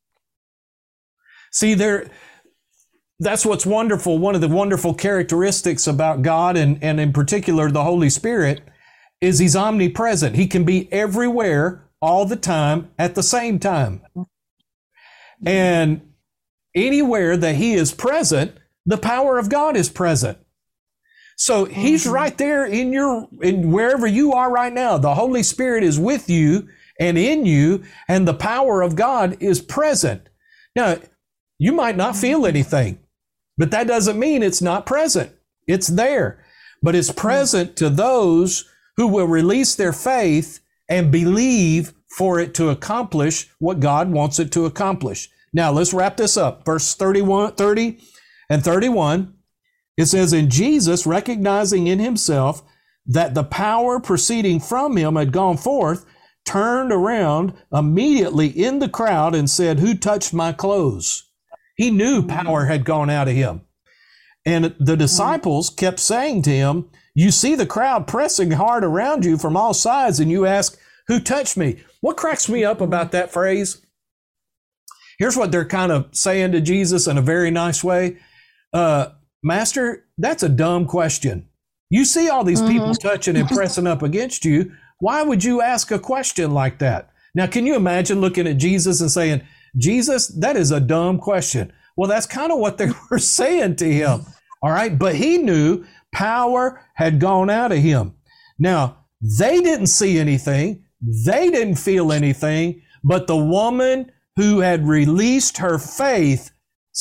See, there, that's what's wonderful. One of the wonderful characteristics about God, and, and in particular the Holy Spirit, is He's omnipresent. He can be everywhere all the time at the same time. And anywhere that He is present, the power of God is present. So He's mm-hmm. right there in your, in wherever you are right now. The Holy Spirit is with you and in you, and the power of God is present. Now, you might not feel anything, but that doesn't mean it's not present. It's there, but it's present to those who will release their faith and believe for it to accomplish what God wants it to accomplish. Now let's wrap this up. Verse thirty-one, thirty and thirty-one. It says, and Jesus, recognizing in himself that the power proceeding from him had gone forth, turned around immediately in the crowd and said, who touched my clothes? He knew power had gone out of him. And the disciples kept saying to him, you see the crowd pressing hard around you from all sides, and you ask, who touched me? What cracks me up about that phrase? Here's what they're kind of saying to Jesus in a very nice way. Uh, Master, that's a dumb question. You see all these people mm-hmm. touching and pressing up against you. Why would you ask a question like that? Now, can you imagine looking at Jesus and saying, Jesus, that is a dumb question? Well, that's kind of what they were saying to him. All right. But he knew power had gone out of him. Now, they didn't see anything. They didn't feel anything. But the woman who had released her faith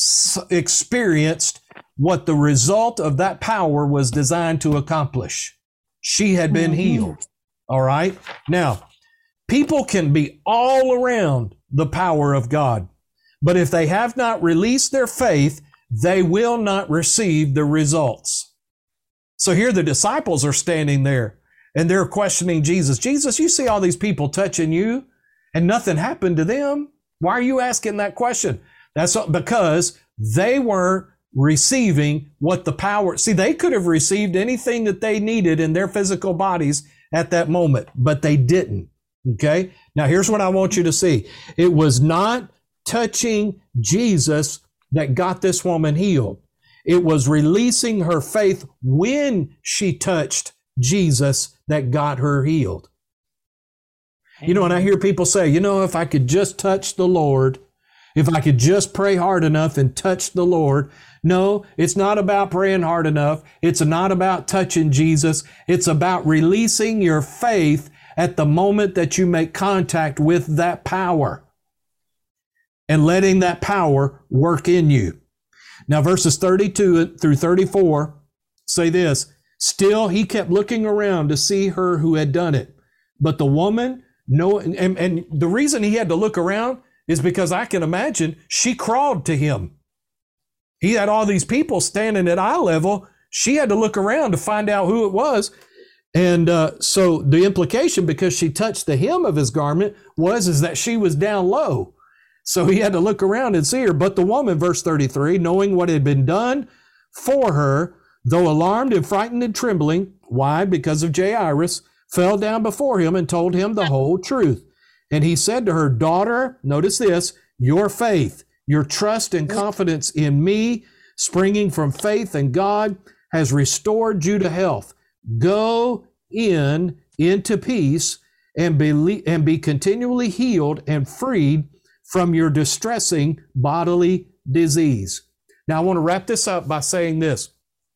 experienced what the result of that power was designed to accomplish. She had been mm-hmm. healed. All right. Now, people can be all around the power of God, but if they have not released their faith, they will not receive the results. So here the disciples are standing there and they're questioning Jesus. Jesus, you see all these people touching you and nothing happened to them. Why are you asking that question? That's because they weren't receiving what the power. See, they could have received anything that they needed in their physical bodies at that moment, but they didn't. Okay. Now here's what I want you to see. It was not touching Jesus that got this woman healed. It was releasing her faith when she touched Jesus that got her healed. Amen. You know, and I hear people say, you know, if I could just touch the Lord, if I could just pray hard enough and touch the Lord. No, it's not about praying hard enough. It's not about touching Jesus. It's about releasing your faith at the moment that you make contact with that power and letting that power work in you. Now, verses thirty-two through thirty-four say this, still he kept looking around to see her who had done it. But the woman, no, and, and the reason he had to look around is because I can imagine she crawled to him. He had all these people standing at eye level. She had to look around to find out who it was. And uh, so the implication, because she touched the hem of his garment, was is that she was down low. So he had to look around and see her. But the woman, verse thirty-three, knowing what had been done for her, though alarmed and frightened and trembling, why? Because of Jairus, fell down before him and told him the whole truth. And he said to her, daughter, notice this, your faith, your trust and confidence in me, springing from faith in God, has restored you to health. Go in into peace and be, and be continually healed and freed from your distressing bodily disease. Now, I want to wrap this up by saying this.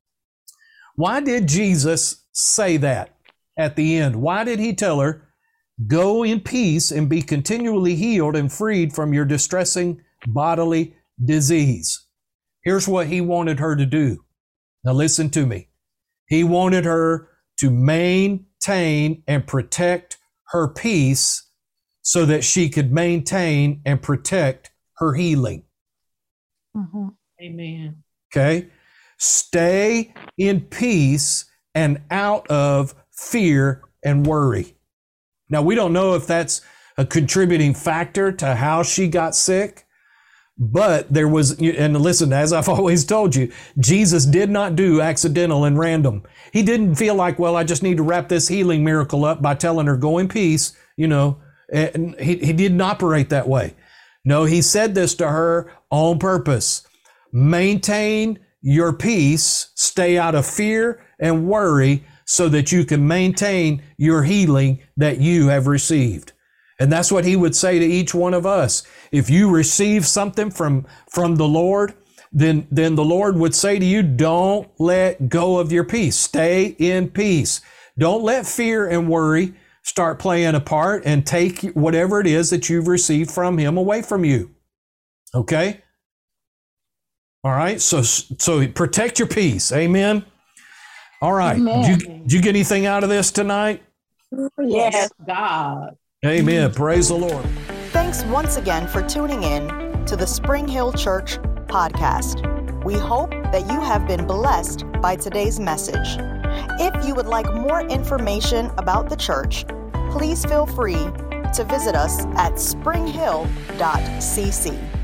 Why did Jesus say that at the end? Why did he tell her, go in peace and be continually healed and freed from your distressing bodily disease? Here's what he wanted her to do. Now listen to me. He wanted her to maintain and protect her peace so that she could maintain and protect her healing. Mm-hmm. Amen. Okay? Stay in peace and out of fear and worry. Now, we don't know if that's a contributing factor to how she got sick, but there was, and listen, as I've always told you, Jesus did not do accidental and random. He didn't feel like, well, I just need to wrap this healing miracle up by telling her, go in peace, you know, and he, he didn't operate that way. No, he said this to her on purpose. Maintain your peace, stay out of fear and worry so that you can maintain your healing that you have received. And that's what he would say to each one of us. If you receive something from, from the Lord, then, then the Lord would say to you, don't let go of your peace. Stay in peace. Don't let fear and worry start playing a part and take whatever it is that you've received from him away from you. Okay? All right. So, so protect your peace. Amen. All right. Did you, did you get anything out of this tonight? Yes, God. Amen. Praise the Lord. Thanks once again for tuning in to the Spring Hill Church podcast. We hope that you have been blessed by today's message. If you would like more information about the church, please feel free to visit us at spring hill dot c c.